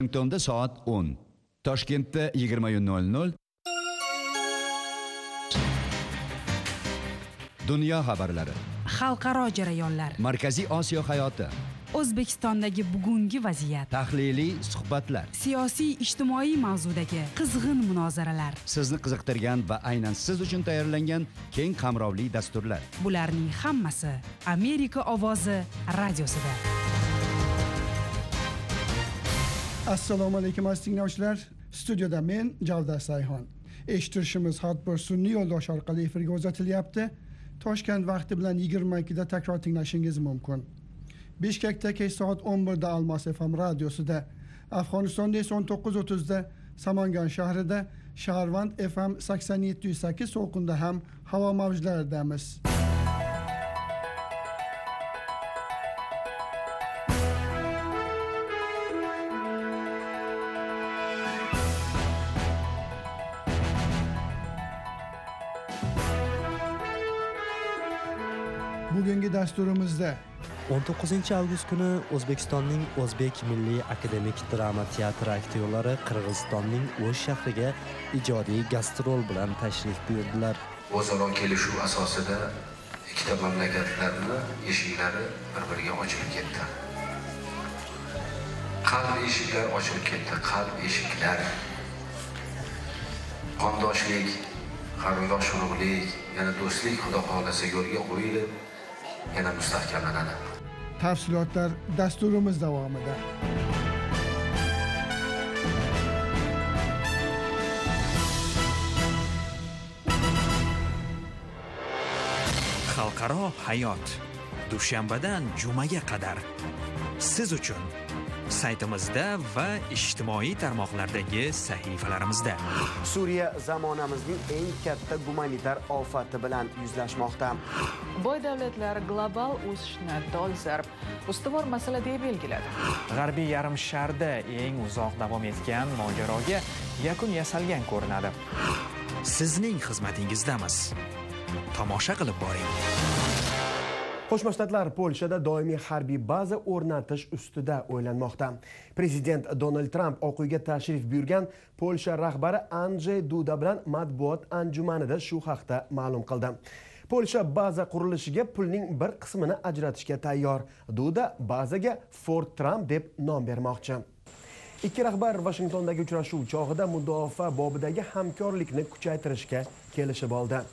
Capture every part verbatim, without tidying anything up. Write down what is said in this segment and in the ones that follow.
Washingtonda soat o'n, Toshkentda yigirma nol nol. Dunyo xabarlari, xalqaro jarayonlar, Markaziy Osiyo hayoti, O'zbekistondagi bugungi vaziyat, tahliliy suhbatlar, siyosiy ijtimoiy mavzudagi qizg'in munozaralar, sizni qiziqtirgan va aynan siz uchun tayyorlangan keng qamrovli dasturlar. Bularning hammasi Amerika ovozi radiosida. Assalomu alaykum aziz tinglovchilar. Studiyada men Javdar Sayxon. Eshittirishimiz har bir sun'iy yo'ldosh orqali efirga uzatilyapti. Toshkent vaqti bilan yigirma ikkida takror tinglashingiz mumkin. Bishkekda kech soat o'n birda Almos F M radiosida, Afg'onistonda esa o'n to'qqiz o'ttizda Samangan shahrida, Shaharvand F M sakson yetti nuqta sakkiz to'lqinda ham havo mavjlaridamiz. Bugungi dasturimizda o'n to'qqizinchi avgust kuni O'zbekistonning O'zbek Milliy akademik drama teatri aktyorlari Qirg'izistonning O'sh shahriga ijodiy gastrol bilan tashrif buyurdilar. O'zaro kelishuv asosida ikkita mamlakatlarning eshiklari bir-biriga ochilib ketdi. Qalb eshiklar ochilib ketdi, qalb eshiklar. Qondoshlik, qarindosh urug'lik, yana do'stlik Xudo xolasa yo'lga qo'yilib yana mustahkamlanadi. Tafsilotlar dasturimiz davomida. Xalqaro hayot dushanbadan jumaga qadar siz uchun saytimizda va ijtimoiy tarmoqlardagi sahifalarimizda. Suriya zamonamizning eng katta gumanitar ofati bilan yuzlashmoqda. Boy davlatlar global o'sishni dolzarb ustuvor masala deb belgiladi. G'arbiy yarim sharda eng uzoq davom etgan mojaroga yakun yasalgan ko'rinadi. Sizning xizmatingizdamiz. Tomosha qilib boring. Qo'shma Shtatlar Polshada doimiy harbiy baza o'rnatish ustida o'ylanmoqda. Prezident Donald Tramp Oq uyga tashrif buyurgan Polsha rahbari Andrzej Duda bilan matbuot anjumanida shu haqda ma'lum qildi. Polsha baza qurilishiga pulning bir qismini ajratishga tayyor. Duda bazaga Fort Trump deb nom bermoqchi. Ikki rahbar Washingtondagi uchrashuv chog'ida mudofaa bobidagi hamkorlikni kuchaytirishga kelishib oldi.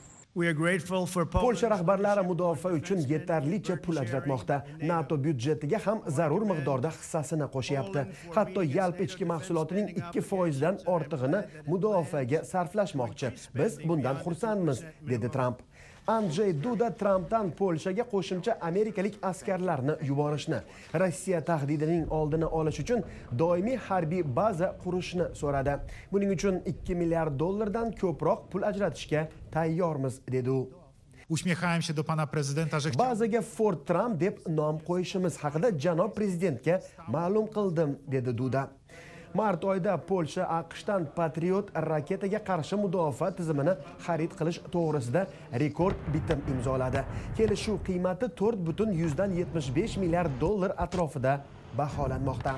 Polsha rahbarlari mudofaa uchun yetarlicha pul ajratmoqda. NATO byudjetiga ham zarur miqdorda hissasini qo'shyapti. Hatto yalpi ichki mahsulotining ikki foizdan ortig'ini mudofaaga sarflashmoqchi. Biz bundan xursandmiz, dedi Tramp. Andrzej Duda Trampdan Polshaga qo'shimcha amerikalik askarlarni yuborishni, Rossiya tahdidining oldini olish uchun doimiy harbiy baza qurishni so'radi. Buning uchun ikki milliard dollardan ko'proq pul ajratishga tayyormiz, dedi u. Uśmiechałem do pana prezydenta, że bazaga Fort Trump deb nom qo'yishimiz haqida janob prezidentga ma'lum qildim, dedi Duda. Mart oyida Polsha AQShdan Patriot raketaga qarshi mudofaa tizimini xarid qilish to'g'risida rekord bitim imzoladi. Kelishuv qiymati to'rt butun yetmish besh milliard dollar atrofida baholanmoqda.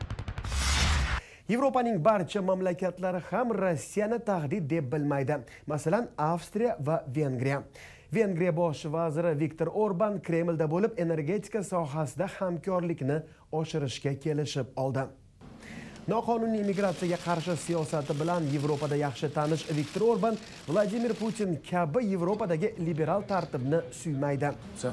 Yevropaning barcha mamlakatlari ham Rossiyani tahdid deb bilmaydi. Masalan, Avstriya va Vengriya. Vengriya bosh vaziri Viktor Orban Kremlda bo'lib energetika sohasida hamkorlikni oshirishga kelishib oldi. Noqonuniy migratsiyaga qarshi siyosati bilan Yevropada yaxshi tanish Viktor Orban Vladimir Putin kabi Yevropadagi liberal tartibni suymaydi.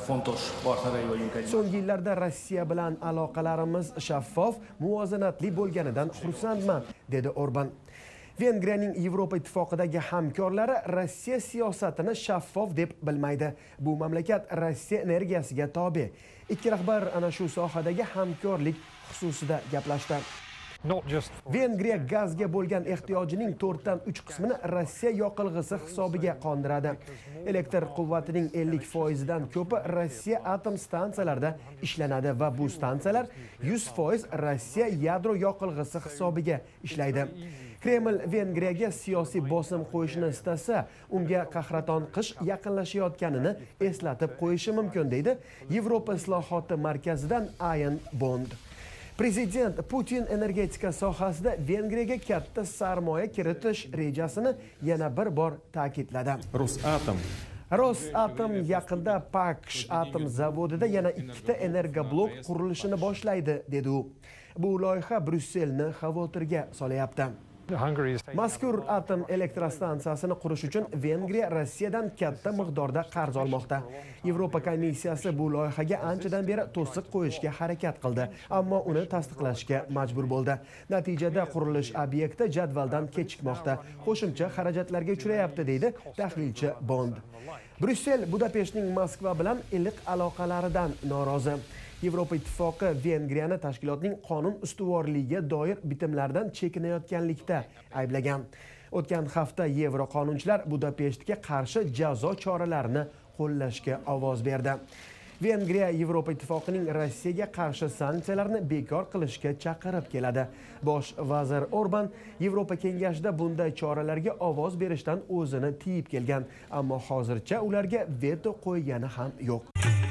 So'nggi yillarda Rossiya bilan aloqalarimiz shaffof, muvozanatli bo'lganidan xursandman, dedi Orban. Vengriyaning Yevropa ittifoqidagi hamkorlari Rossiya siyosatini shaffof deb bilmaydi. Bu mamlakat Rossiya energiyasiga tobe. Ikki rahbar ana shu sohadagi hamkorlik xususida gaplashdi. Vengriya gazga bo'lgan ehtiyojining to'rtdan uch qismini Rossiya yoqilg'isi hisobiga qondiradi. Elektr quvvatining ellik foizidan ko'pi Rossiya atom stansiyalarida ishlanadi va bu stansiyalar yuz foiz Rossiya yadro yoqilg'isi hisobiga ishlaydi. Kreml Vengriyaga siyosiy bosim qo'yishni istasa, unga qahraton qish yaqinlashayotganini eslatib qo'yishi mumkin, deydi Yevropa islohoti markazidan Ian Bond. Prezident Putin energetika sohasida Vengriyaga katta sarmoya kiritish rejasini yana bir bor ta'kidladi. Rosatom Rosatom yaqinda Paksh atom zavodida yana ikkita energoblok qurilishini boshlaydi, dedi u. Bu loyiha Bryusselni xavotirga solyapti. Mazkur atom elektrostansiyasini qurish uchun Vengriya Rossiyadan katta miqdorda qarz olmoqda. Yevropa komissiyasi bu loyihaga anchadan beri to'siq qo'yishga harakat qildi, ammo uni tasdiqlashga majbur bo'ldi. Natijada qurilish obyekti jadvaldan kechikmoqda, qo'shimcha xarajatlarga uchrayapti, deydi tahlilchi Bond. Bryussel Budapeshtning Moskva bilan iliq aloqalaridan norozi. Yevropa ittifoqi Vengriyani tashkilotning qonun ustuvorligiga doir bitimlardan chekinayotganlikda ayblagan. O'tgan hafta Yevro qonunchilar Budapeshtga qarshi jazo choralarini qo'llashga ovoz berdi. Vengriya Yevropa ittifoqining Rossiyaga qarshi sanksiyalarni bekor qilishga chaqirib keladi. Bosh vazir Orban Yevropa kengashida bunday choralarga ovoz berishdan o'zini tiyib kelgan, ammo hozircha ularga veto qo'ygani ham yo'q.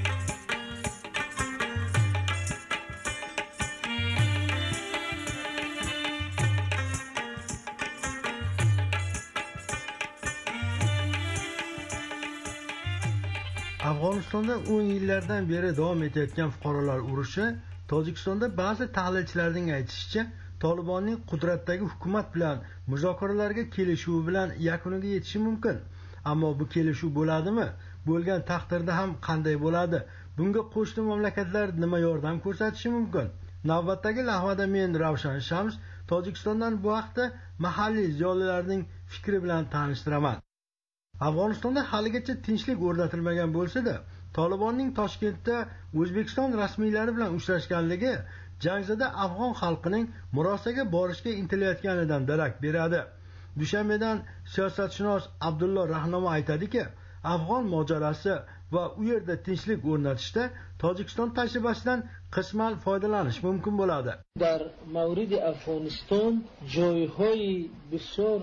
Afg'onistonda o'n yillardan beri davom etayotgan fuqarolar urushi, Tojikistonda ba'zi tahlilchilarning aytishicha, Tolibonning qudratdagi hukumat bilan muzokaralarga kelishuvi bilan yakuniga yetishi mumkin. Ammo bu kelishuv bo'ladimi? Bo'lgan taqdirda ham qanday bo'ladi? Bunga qo'shni mamlakatlar nima yordam ko'rsatishi mumkin? Navbatdagi lahvada men Ravshan Shams Tojikistondan bu haqda mahalliy ziyolilarning fikri bilan tanishtiraman. Afg'onistonda haligacha tinchlik o'rnatilmagan bo'lsa-da, Tolibonning Toshkentda O'zbekiston rasmiylari bilan uchrashganligi jangzada afg'on xalqining murosaga borishga intilayotganidan darak beradi. Dushanbedan siyosatshunos Abdullo Rahnomo aytadiki, afg'on mojarosi va u yerda tinchlik o'rnatishda Tojikiston tajribasidan qisman foydalanish mumkin bo'ladi. در مورد افغانستان جایهای بسیار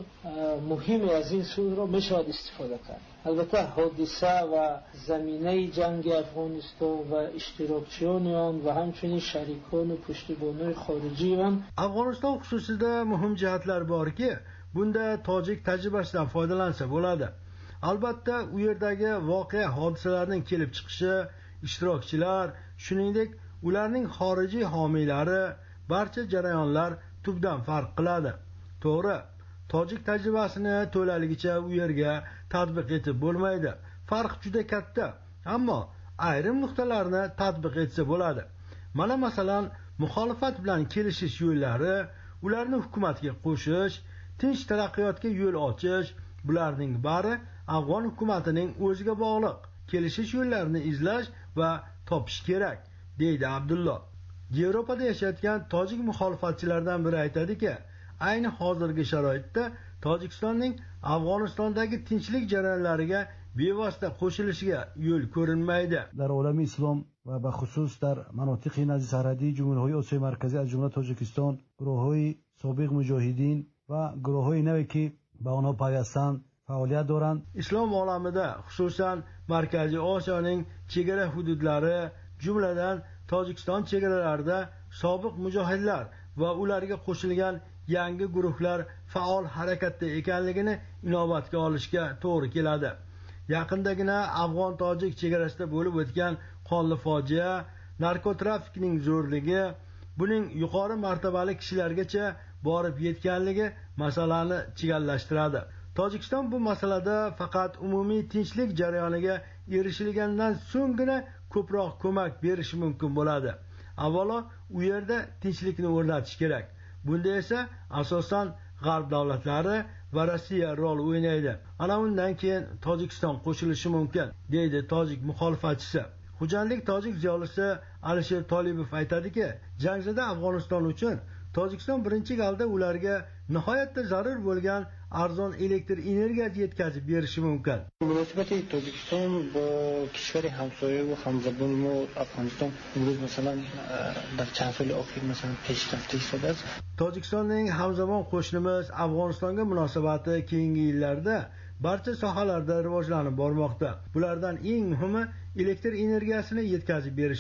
مهمی از این سوی را میشود استفاده کرد. البته حادثه و زمینه جنگ افغانستان و اشتراکچیان آن و همچنین شریکان پشتیبانی خارجی آن Afg'oniston xususida muhim jihatlar borki, bunda tojik tajribasidan foydalansa bo'ladi. Albatta, u yerdagi voqea hodisalarning kelib chiqishi, ishtirokchilar, shuningdek ularning xorijiy homiylari, barcha jarayonlar tubdan farq qiladi. To'g'ri, tojik tajribasini to'laligicha u yerga tatbiq etib bo'lmaydi. Farq juda katta, ammo ayrim nuqtalarni tatbiq etsa bo'ladi. Mana masalan, muxolifat bilan kelishish yo'llari, ularni hukumatga qo'shish, tinch taraqqiyotga yo'l ochish, bularning bari afg'on hukumatining o'ziga bog'liq. Kelishish yo'llarini izlash va topish kerak, deydi Abdullo. Yevropada yashayotgan tojik muxolifatchilardan biri aytadiki, ayni hozirgi sharoitda Tojikistonning Afg'onistondagi tinchlik jarayonlariga bevosita qo'shilishiga yo'l ko'rinmaydi. در عالم اسلام و به خصوص در مناطق نزدیک سرحدی جمهوری آسیای مرکزی از جمله تاجیکستان گروه‌های سابق مجاهدین و گروه‌های نوی که به آنها پیوستند faoliyat دارند. Islom olamida, xususan Markaziy Osiyoning chegara hududlari, jumladan Tojikiston chegaralarida sobiq mujohidlar va ularga qo'shilgan yangi guruhlar faol harakatda ekanligini inobatga olishga to'g'ri keladi. Yaqindagina afg'on-tojik chegarasida bo'lib o'tgan qonli fojia, narkotrafikning zo'rligi, buning yuqori martabali kishilargacha borib yetganligi masalani chigallashtiradi. Tojikiston bu masalada faqat umumiy tinchlik jarayoniga erishilgandan so'nggina ko'proq ko'mak berishi mumkin bo'ladi. Avvalo, u yerda tinchlikni o'rnatish kerak. Bunda esa asosan g'arb davlatlari va Rossiya rol o'ynaydi. Ana undan keyin Tojikiston qo'shilishi mumkin, deydi tojik muxolifatchisi. Xo'jandlik tojik ziyolisi Alisher Tolibov aytadiki, jangzada Afg'oniston uchun Tojikiston birinchi galda ularga nihoyatda zarur bo'lgan arzon elektr energiyasi yetkazib berishi mumkin. مناسبت تاجیکستان با کشور همسایه و همزبان ما افغانستان امروز مثلا در چند سال اخیر مثلا پیشرفته ایستاده است. Tojikistonning hamzabon qo'shnimiz Afg'onistonga munosabati keyingi yillarda barcha sohalarda rivojlanib bormoqda. Bulardan eng muhimi elektr energiyasini yetkazib berishdir.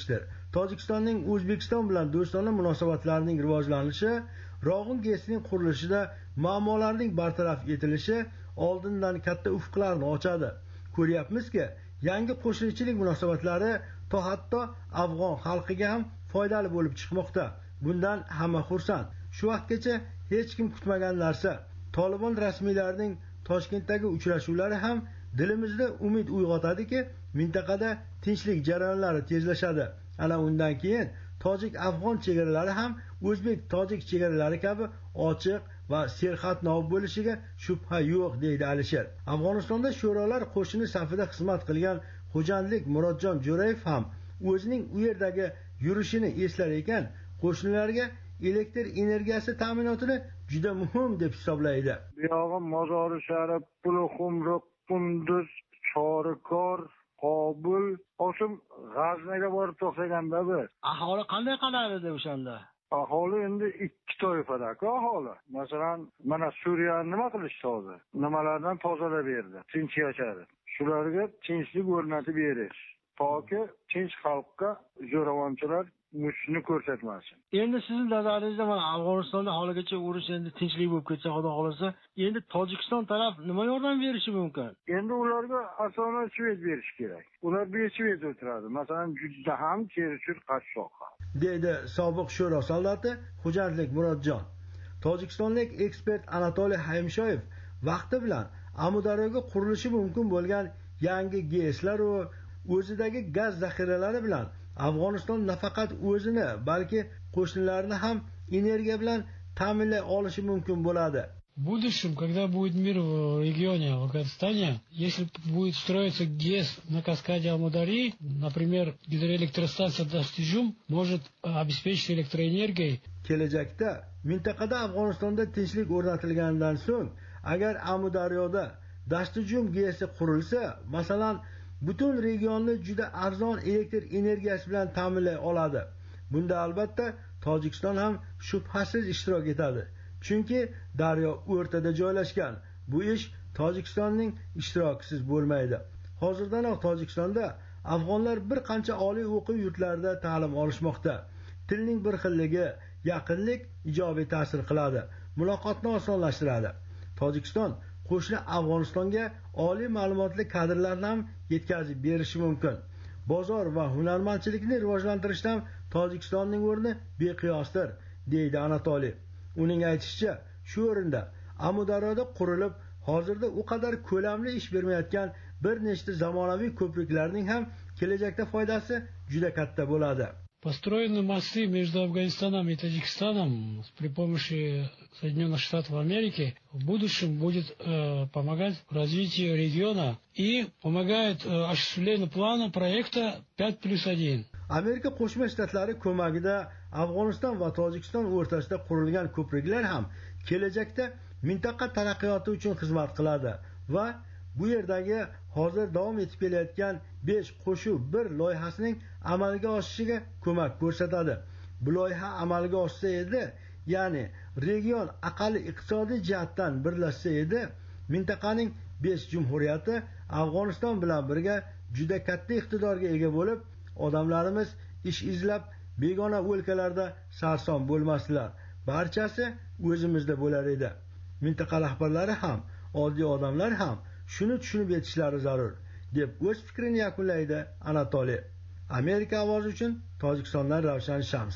Tojikistonning O'zbekiston bilan do'stona munosabatlarining rivojlanishi, Rog'un gesining qurilishida muammolarning bartaraf etilishi oldindan katta ufqlarni ochadi. Ko'ryapmizki, yangi qo'shnichilik munosabatlari to hatto afg'on xalqiga ham foydali bo'lib chiqmoqda. Bundan hamma xursand. Shu vaqtgacha hech kim kutmagan narsa. Tolibon rasmiylarining Toshkentdagi uchrashuvlari ham dilimizda umid uyg'otadiki, mintaqada tinchlik jarayonlari tezlashadi. Ana undan keyin tojik-afg'on chegaralari ham o'zbek-tojik chegaralari kabi ochiq va serqatnov bo'lishiga shubha yo'q, deydi Alisher. Afg'onistonda sho'rolar qo'shini safida xizmat qilgan xo'jandlik Murodjon Jo'rayev ham o'zining u yerdagi yurishini eslar ekan, qo'shnilarga elektr energiyasi ta'minotini juda muhim deb hisoblaydi. Bu yog'i Mozori Sharif, Pulxumruq, Qunduz, Chorikor, Qobul, Oshim G'aznaga borib to'xtaganda biz. Aholi qanday qalar edi o'shanda? Aholi endi ikki toifadagi aholi. Masalan, mana Suriyani nima qilishdi hozir? Nimalardan tozalab berdi, tinch yashadi. Shularga tinchlik o'rnatib berish, toki tinch xalqqa zo'ravonchilar mushni ko'rsatmasin. Endi sizning nazaringizda mana Afg'onistonda holigacha urush endi tinchlik bo'lib ketsa, xudo xolasa, endi Tojikiston taraf nima yordam berishi mumkin? Endi ularga asosan shved berish kerak. Ular beshved o'tiradi. Masalan, juda ham cherchur qashshoq. Deydi sobiq sho'ro soldati Xo'jandlik Murodjon. Tojikistonlik ekspert Anatoliy Haymshoyev vaqti bilan Amudaryoga qurilishi mumkin bo'lgan yangi GESlar va o'zidagi gaz zaxiralari bilan Afg'oniston nafaqat o'zini, balki qo'shnilarini ham energiya bilan ta'minlay olishi mumkin bo'ladi. В будущем, когда будет мир в регионе Афганистане, если будет строиться ГЭС на каскаде Амудари, например, гидроэлектростанция Дастижум может обеспечить электроэнергией. Kelajakda mintaqada Afg'onistonda tinchlik o'rnatilganidan so'ng, agar Amudaryoda Dastijum GESi qurilsa, masalan, butun regionni juda arzon elektr energiyasi bilan ta'minlay oladi. Bunda albatta Tojikiston ham shubhasiz ishtirok etadi. Chunki daryo o'rtada joylashgan. Bu ish Tojikistonning ishtirokisiz bo'lmaydi. Hozirdanoq Tojikistonda afg'onlar bir qancha oliy o'quv yurtlarida ta'lim olishmoqda. Tilning bir xilligi, yaqinlik ijobiy ta'sir qiladi, muloqotni osonlashtiradi. Tojikiston qo'shni Afg'onistonga oliy ma'lumotli kadrlarni ham yetkazib berishi mumkin. Bozor va hunarmandchilikni rivojlantirishda Tojikistonning o'rni beqiyosdir, deydi Anatoliy. Uning aytishicha, shu o'rinda Amudaryoda qurilib, hozirda u qadar ko'lamli ish bermayotgan bir nechta zamonaviy ko'priklarning ham kelajakda foydasi juda katta bo'ladi. Построены мосты между Афганистаном и Таджикистаном при помощи Соединенных Штатов Америки в будущем будет э, помогать развитию региона и помогает э, осуществлению плана проекта пять плюс один. Amerika Qo'shma Shtatlari ko'magida Afg'oniston va Tojikiston o'rtasida qurilgan ko'priklar ham kelajakda mintaqa taraqqiyoti uchun xizmat qiladi va bu yerdagi hozir davom etib kelayotgan besh qo'shuv bir loyihasining amalga oshishiga ko'mak ko'rsatadi. Bu loyiha amalga oshsa edi, ya'ni region aqalli iqtisodiy jihatdan birlashsa edi, mintaqaning besh jumhuriyati Afg'oniston bilan birga juda katta iqtidorga ega bo'lib, odamlarimiz ish izlab begona o'lkalarda sarson bo'lmasdilar. Barchasi o'zimizda bo'lar edi. Mintaqa rahbarlari ham, oddiy odamlar ham shuni tushunib yetishlari zarur, deb o'z fikrini yakunlaydi Anatoliy. Amerika ovozi uchun Tojikistondan Ravshan Shams.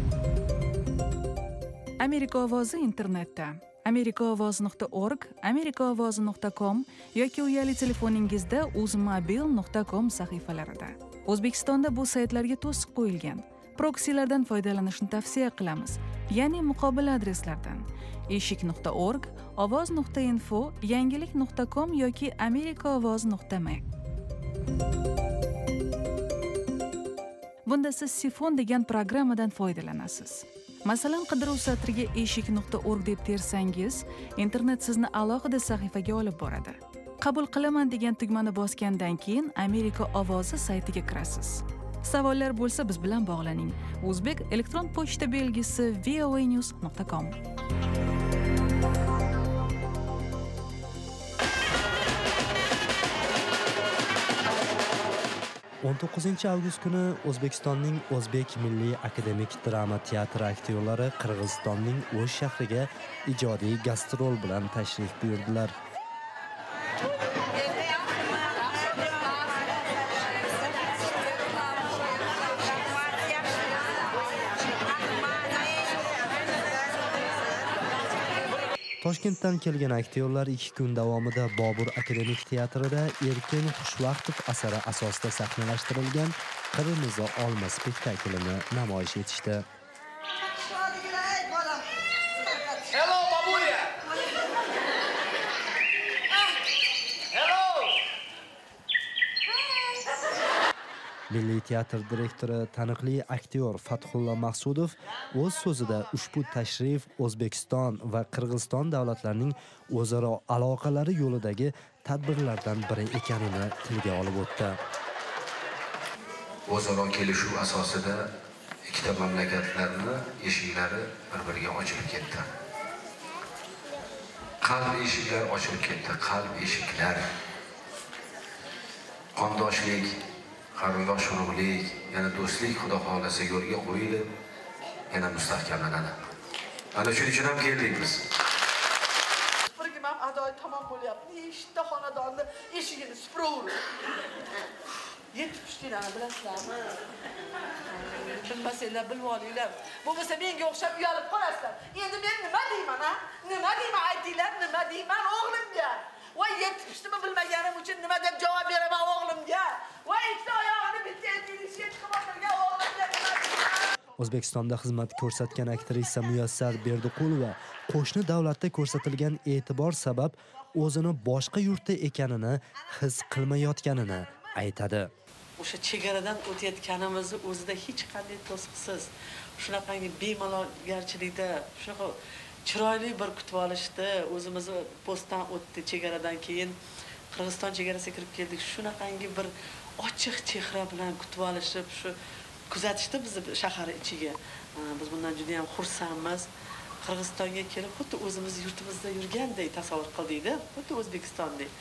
Amerika ovozi internetda amerikaovoz nuqta org, amerikaovoz nuqta com yoki uyali telefoningizda uzmobil nuqta com sahifalarida. O'zbekistonda bu saytlarga to'siq qo'yilgan. Proksilardan foydalanishni tavsiya qilamiz, ya'ni muqobil adreslardan eshik nuqta org, ovoz nuqta info, yangilik nuqta com yoki amerikaovoz nuqta m. Bunda siz Sifon degan programmadan foydalanasiz. Masalan, qidiruv satriga eshik nuqta org deb tersangiz, internet sizni alohida sahifaga olib boradi. Qabul qilaman degan tugmani bosgandan keyin Amerika ovozi saytiga kirasiz. Savollar bo'lsa biz bilan bog'laning. O'zbek elektron pochta belgisi voanews nuqta com. o'n to'qqizinchi avgust kuni O'zbekistonning O'zbek Milliy akademik drama teatri aktyorlari Qirg'izistonning O'sh shahriga ijodiy gastrol bilan tashrif buyurdilar. Toshkentdan kelgan aktyorlar ikki kun davomida Bobur akademik teatrida Erkin Xushvaqtov asari asosida sahnalashtirilgan Qirmizi olma spektaklini namoyish etishdi. Hello, babuya. Hello. Milliy teatr direktori taniqli aktyor Fathulla Maqsudov o'z so'zida ushbu tashrif O'zbekiston va Qirg'iziston davlatlarining o'zaro aloqalari yo'lidagi tadbirlardan biri ekanini tilga olib o'tdi. O'zaro kelishuv asosida ikkita mamlakatlarning eshiklari bir-biriga ochilib ketdi. Qalb eshiklar ochilib ketdi, qalb eshiklar. Qondoshlik, qarindosh urug'lik, yana do'stlik xudo xolasa yo'lga qo'yilib, yana mustahkamlanadi. Ana shuning uchun ham keldik biz. Birga ham adoy tamom bo'lyapti. Nechta xonadonni eshigini supuraverdi. Yetib pishdilarni bilasizlarmi? Bilmasanglar bilib olinglar. Bo'lmasa menga o'xshab uyalib qolasizlar. Endi men nima deyman, ha? Nima deyman, aytinglar, nima deyman o'g'limga? Voy yetib pishdimi bilmaganim uchun nima deb javob beraman o'g'limga? Voy ikkita oyog'ini bitta elingizga chiqib o'tirgan o'g'limga nima deyman? O'zbekistonda xizmat ko'rsatgan aktrisa Muyassar Berdiqulova qo'shni davlatda ko'rsatilgan e'tibor sabab o'zini boshqa yurtda ekanini his qilmayotganini aytadi. O'sha chegaradan o'tayotganimizni o'zida hech qanday to'siqsiz, shunaqangi bemalolgarchilikda, shunaqa chiroyli bir kutib olishdi. O'zimizni postdan o'tdi, chegaradan keyin Qirg'iziston chegarasiga kirib keldik. Shunaqangi bir ochiq chehra bilan kutib olishib, shu kuzatishdi bizni shahar ichiga. Biz bundan juda ham xursandmiz. Qirg'izistonga kelib, xuddi o'zimiz yurtimizda yurgandek tasavvur qildikda, xuddi O'zbekistondek.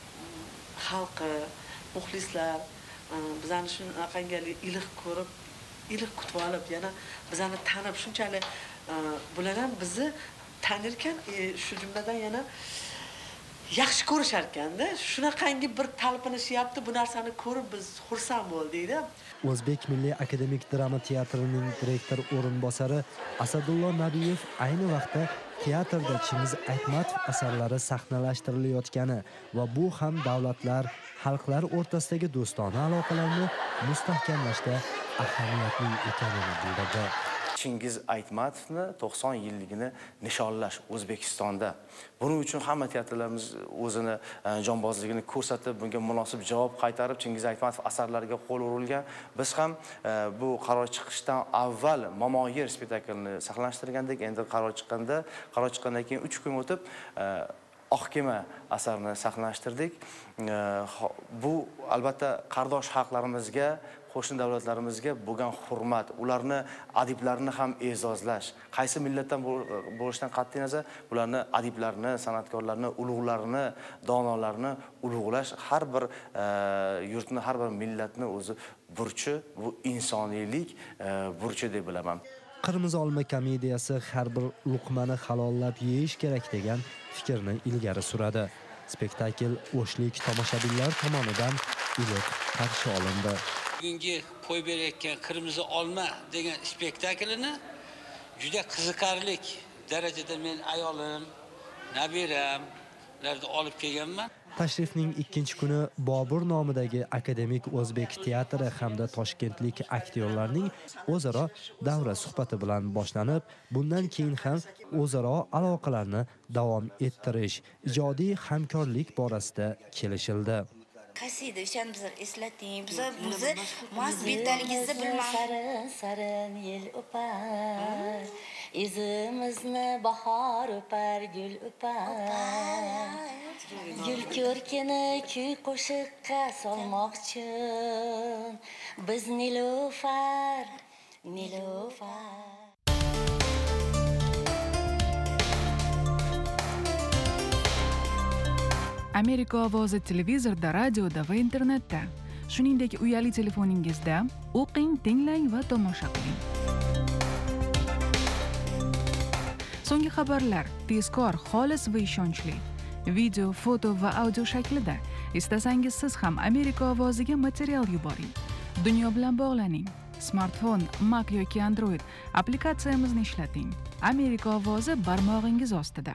Xalqi, muxlislar bizani shunaqangi iliq ko'rib, iliq kutib olib, yana bizani tanib, shunchalik bular ham bizni tanirkan, shu jumladan yana yaxshi ko'rishar ekanda. Shunaqangi bir talpinishyapti, bu narsani ko'rib biz xursand bo'ldik-da. O'zbek Milliy akademik drama teatrining direktor o'rinbosari Asadullo Nabiyev ayni vaqtda teatrda Chingiz Aytmatov asarlari sahnalashtirayotgani va bu ham davlatlar, xalqlar o'rtasidagi do'stona aloqalarni mustahkamlashda ahamiyatli ekanini bildirdi. Chingiz Aytmatovni to'qson yilligini nishonlash O'zbekistonda. Buning uchun hamma teatrlarimiz o'zini jonbozligini ko'rsatib, bunga munosib javob qaytarib, Chingiz Aytmatov asarlariga qo'l urilgan. Biz ham bu qaror chiqishdan avval Momoyer spektaklini sahnalashtirgandik. Endi qaror chiqqanda, qaror chiqqandan keyin uch kun o'tib Oq kema asarini sahnalashtirdik. Bu albatta qardosh xalqlarimizga, qo'shni davlatlarimizga bo'lgan hurmat, ularni adiblarini ham e'zozlash, qaysi millatdan bo'lishidan qat'iy nazar, bularni adiblarni, san'atkorlarni, ulug'larini, donolarni ulug'lash har bir yurtni, har bir millatni o'zi burchi, bu insoniylik burchi deb bilaman. Qirmizi olma komediyasi har bir luqmani halollab yeyish kerak degan fikrni ilgari suradi. Spektakl o'shlik tomoshabinlar tomonidan iliq qarshi olindi. Bugungi qo'yib berayotgan Qirmizi olma degan spektaklini juda qiziqarli darajada men ayolim, nabiramlarni olib kelganman. Tashrifning ikkinchi kuni Bobur nomidagi akademik o'zbek teatri hamda toshkentlik aktyorlarning o'zaro davra suhbati bilan boshlanib, bundan keyin ham o'zaro aloqalarni davom ettirish, ijodiy hamkorlik borasida kelishildi. Qasida o'shan bizlar eslating. Bizlar bizni mas betaligingizni bilmadim. Sarin yel o'par. Izimizni bahor o'par, gul o'par. Gul ko'rkini kuy qo'shiqqa solmoqchi. Biz Nilufar, Nilufar. Amerika ovozi televizorda, radioda va internetda. shuningdek uyali telefoningizda o'qing, tinglang va tomosha qiling. So'nggi xabarlar tezkor, xolis va ishonchli. Video, foto va audio shaklida. Istasangiz siz ham Amerika ovoziga material yuboring. Dunyo bilan bog'laning. Smartfon, Mac yoki Android applikatsiyamizni ishlating. Amerika ovozi barmog'ingiz ostida.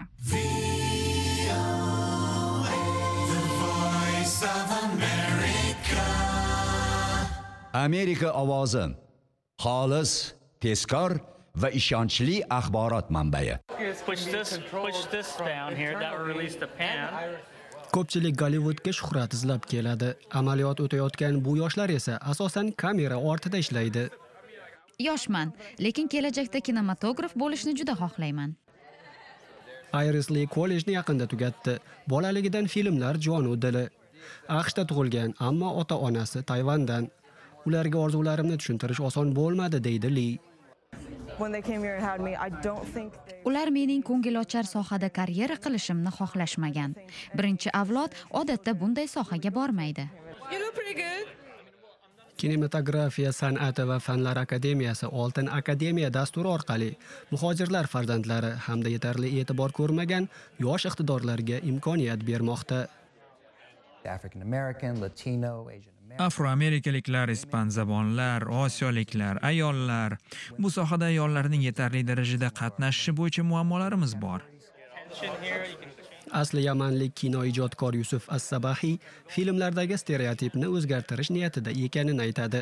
Amerika ovozi. Xolis, tezkor va ishonchli axborot manbai. Ko'pchilik Gollivudga shuhrat izlab keladi. Amaliyot o'tayotgan bu yoshlar esa asosan kamera ortida ishlaydi. Yoshman, lekin kelajakda kinematograf bo'lishni juda xohlayman. Iris Lee kollejni yaqinda tugatdi. Bolaligidan filmlar jonu dili. AQShda tug'ilgan, ammo ota-onasi Tayvandan. Ularga orzularimni tushuntirish oson bo'lmadi, deydi Lee. Ular mening ko'ngilochar sohada karyera qilishimni xohlashmagan. Birinchi avlod odatda bunday sohaga bormaydi. Kinematografiya san'ati va fanlar akademiyasi Oltin akademiya dasturi orqali muhojirlar farzandlari hamda yetarli e'tibor ko'rmagan yosh iqtidorlarga imkoniyat bermoqda. Afroamerikaliklar, ispan-zabonlar, osiyoliklar, ayollar. Bu sohada ayollarning yetarli darajada qatnashishi bo'yicha muammolarimiz bor. Asli yamanlik kinoijodkor Yusuf As-Sabahi filmlardagi stereotipni o'zgartirish niyatida ekanini aytadi.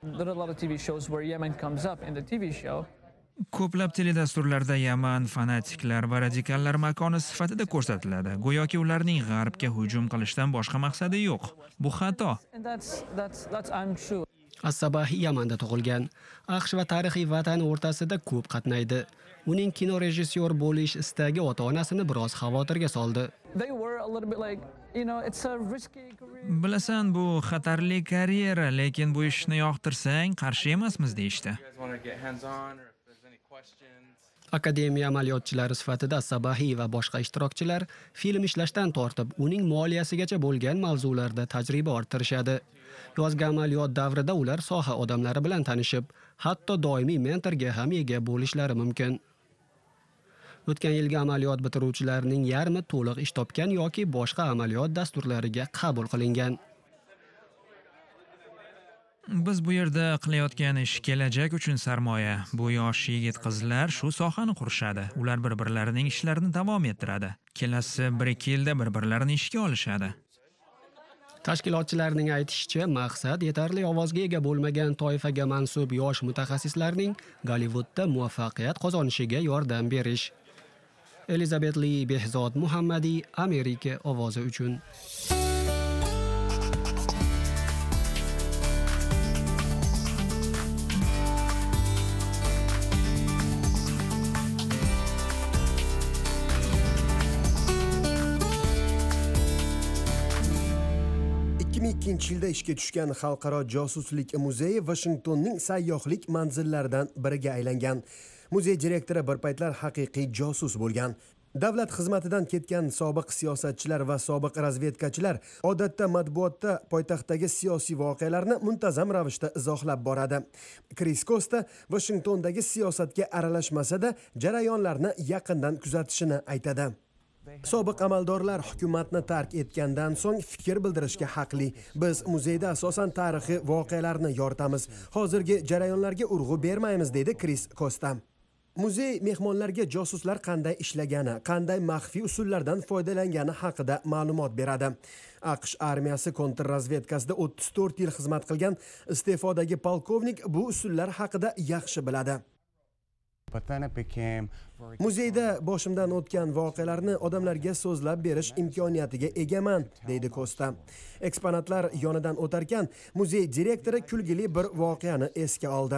Ko'plab teledasturlarda Yaman fanatiklar va radikallar makoni sifatida ko'rsatiladi. Go'yoki ularning g'arbga hujum qilishdan boshqa maqsadi yo'q. Bu xato. As-Sabahi Yamanda tug'ilgan. AQSh va tarixiy vatan o'rtasida ko'p qatnaydi. Uning kino rejissyor bo'lish istagi ota-onasini biroz xavotirga soldi. Bilasan, bu xatarli karyera, lekin bu ishni yoqtirsang qarshi emasmiz deyishdi. Akademiya amaliyotchilari sifatida As-Sabahi va boshqa ishtirokchilar film ishlashdan tortib, uning moliyasigacha bo'lgan mavzularda tajriba orttirishadi. Yozgi amaliyot davrida ular soha odamlari bilan tanishib, hatto doimiy mentorga ham ega bo'lishlari mumkin. O'tgan yilgi amaliyot bitiruvchilarining yarmi to'liq ish topgan yoki boshqa amaliyot dasturlariga qabul qilingan. Biz bu yerda qilayotgan ish kelajak uchun sarmoya. Bu yosh yigit-qizlar shu sohani qurishadi. Ular bir-birlarining ishlarini davom ettiradi. Kelasi bir ikki yilda bir-birlarini ishga olishadi. Tashkilotchilarning aytishicha, maqsad yetarli ovozga ega bo'lmagan toifaga mansub yosh mutaxassislarning Gollivudda muvaffaqiyat qozonishiga yordam berish. Elizabeth Lee, Behzod Muhammadi, Amerika ovozi uchun. ikki ming ikkinchi yilda ishga tushgan Xalqaro josuslik muzeyi Washingtonning sayyohlik manzillaridan biriga aylangan. Muzey direktori bir paytlar haqiqiy josus bo'lgan. Davlat xizmatidan ketgan sobiq siyosatchilar va sobiq razvedkachilar odatda matbuotda poytaxtdagi siyosiy voqealarni muntazam ravishda izohlab boradi. Chris Costa Washingtondagi siyosatga aralashmasa-da, jarayonlarni yaqindan kuzatishini aytadi. Sobiq amaldorlar hukumatni tark etgandan so'ng fikr bildirishga haqli. Biz muzeyda asosan tarixiy voqealarni yoritamiz. Hozirgi jarayonlarga urg'u bermaymiz, dedi Chris Costa. Muzey mehmonlarga josuslar qanday ishlagani, qanday maxfiy usullardan foydalangani haqida ma'lumot beradi. AQSh armiyasi kontrrazvedkasida o'ttiz to'rt yil xizmat qilgan iste'fodagi polkovnik bu usullar haqida yaxshi biladi. Muzeyda boshimdan o'tgan voqealarni odamlarga so'zlab berish imkoniyatiga egaman, deydi Costa. Eksponatlar yonidan o'tarkan, muzey direktori kulgili bir voqeani esga oldi.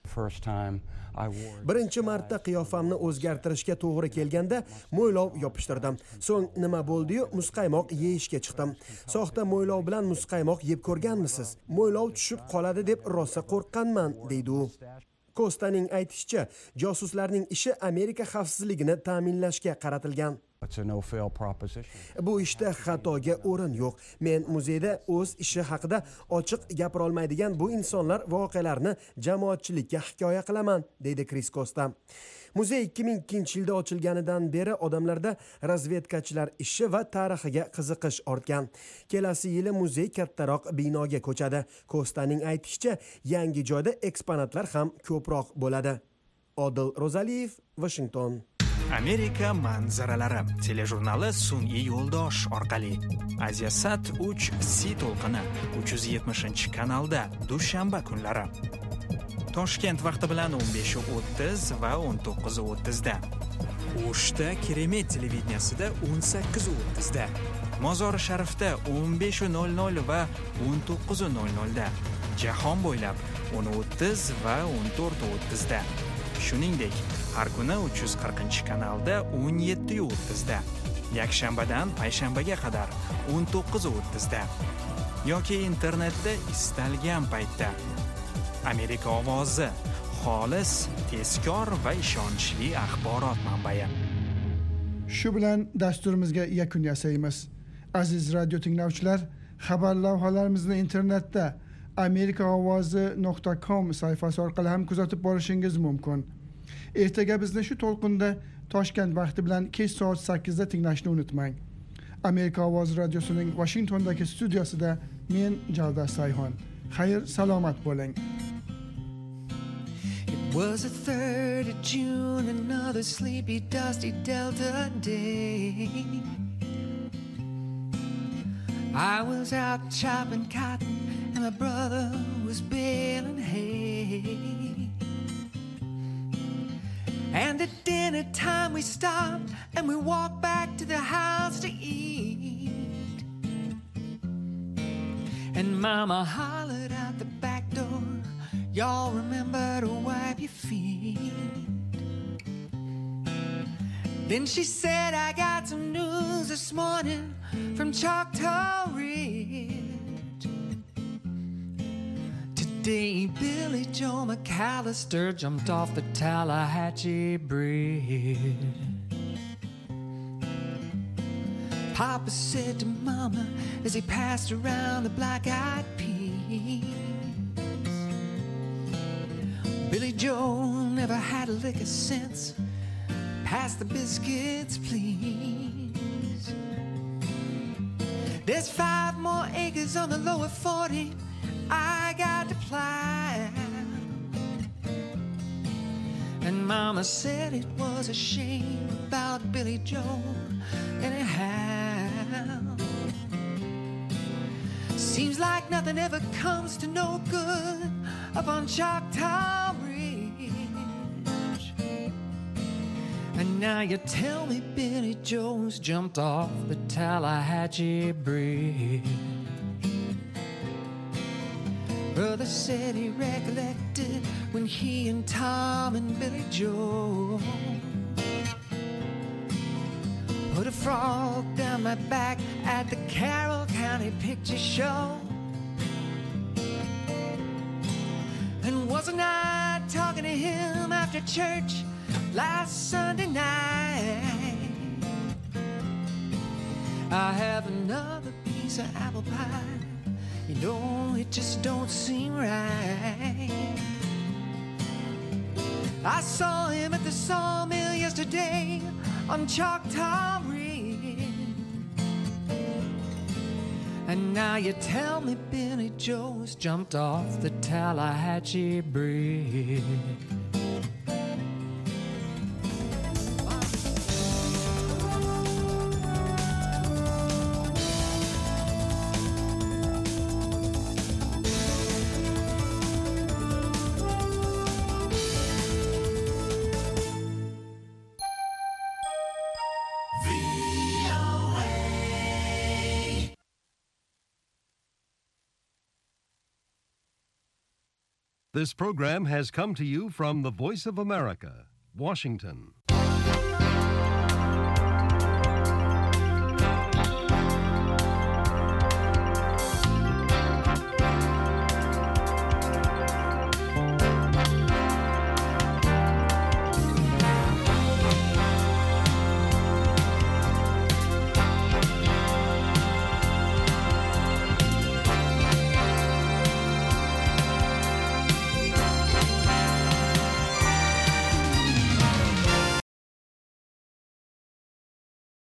Birinchi marta qiyofamni o'zgartirishga to'g'ri kelganda mo'ylov yopishtirdim. So'ng nima bo'ldi-yu, muzqaymoq yeyishga chiqdim. Soxta mo'ylov bilan muzqaymoq yeb ko'rganmisiz? Mo'ylov tushib qoladi deb rosa qo'rqqanman, deydi u. Costaning aytishicha, josuslarning ishi Amerika xavfsizligini ta'minlashga qaratilgan. it's a no-fail proposition. Bu ishda xatoga o'rin yo'q. Men muzeyda o'z ishi haqida ochiq gapira olmaydigan bu insonlar voqealarni jamoatchilikka hikoya qilaman, deydi Kris Kosta. Muzey ikki ming ikkinchi yilda ochilganidan beri odamlarda razvedkachilar ishi va tarixiga qiziqish ortgan. Kelasi yili muzey kattaroq binoga ko'chadi. Kostaning aytishicha, yangi joyda eksponatlar ham ko'proq bo'ladi. Odil Rozaliyev, Washington. Amerika manzaralari telejurnali sun'iy yo'ldosh orqali Asiasat uch C to'lqini uch yuz yetmishinchi kanalda dushanba kunlari. Toshkent vaqti bilan o'n besh o'ttiz va o'n to'qqiz o'ttizda. O'shda Keremet televideniyasida o'n sakkiz o'ttizda. Mozori Sharifda o'n besh nol nol va o'n to'qqiz nol nolda. Jahon bo'ylab o'n o'ttiz va o'n to'rt o'ttizda. Shuningdek, har kuni uch yuz qirqinchi kanalda o'n yetti o'ttizda. Yakshanbadan payshanbaga qadar o'n to'qqiz o'ttizda. Yoki internetda istalgan paytda. Amerika ovozi, xolis, tezkor va ishonchli axborot manbai. Shu bilan dasturimizga yakun yasaymiz. Aziz radio tinglovchilar, xabar lavhalarimizni internetda amerika ovozi nuqta com sayfasi orqali ham kuzatib borishingiz mumkin. Ertaga bizni shu to'lqinda Toshkent vaqti bilan kech soat sakkizda tinglashni unutmang. Amerika ovozi radiosining Washingtondagi studiyasida men Javdar Sayhon. Xayr, salomat bo'ling. It was the third of June, another sleepy, dusty Delta day. I was out chopping cotton and my brother was baling hay. And at dinner time we stopped and we walked back to the house to eat. And Mama hollered out the back door, y'all remember to wipe your feet. Then she said, I got some news this morning from Choctaw Ridge. Today Billy Joe McAllister jumped off the Tallahatchie Bridge. Papa said to Mama as he passed around the black-eyed peas, Billy Joe never had a lick of sense. Pass the biscuits, please. There's five more acres on the lower forty I got to plant. And Mama said it was a shame about Billy Joe anyhow. Seems like nothing ever comes to no good up on Choctaw Ridge. And now you tell me Billy Joe's jumped off the Tallahatchie Bridge. Brother said he recollected when he and Tom and Billy Joe put a frog down my back at the Carroll County Picture Show. And wasn't I talking to him after church last Sunday night? I have another piece of apple pie. You know, it just don't seem right. I saw him at the sawmill yesterday on Choctaw Ridge. And now you tell me Billy Joe's jumped off the Tallahatchie Bridge. This program has come to you from the Voice of America, Washington.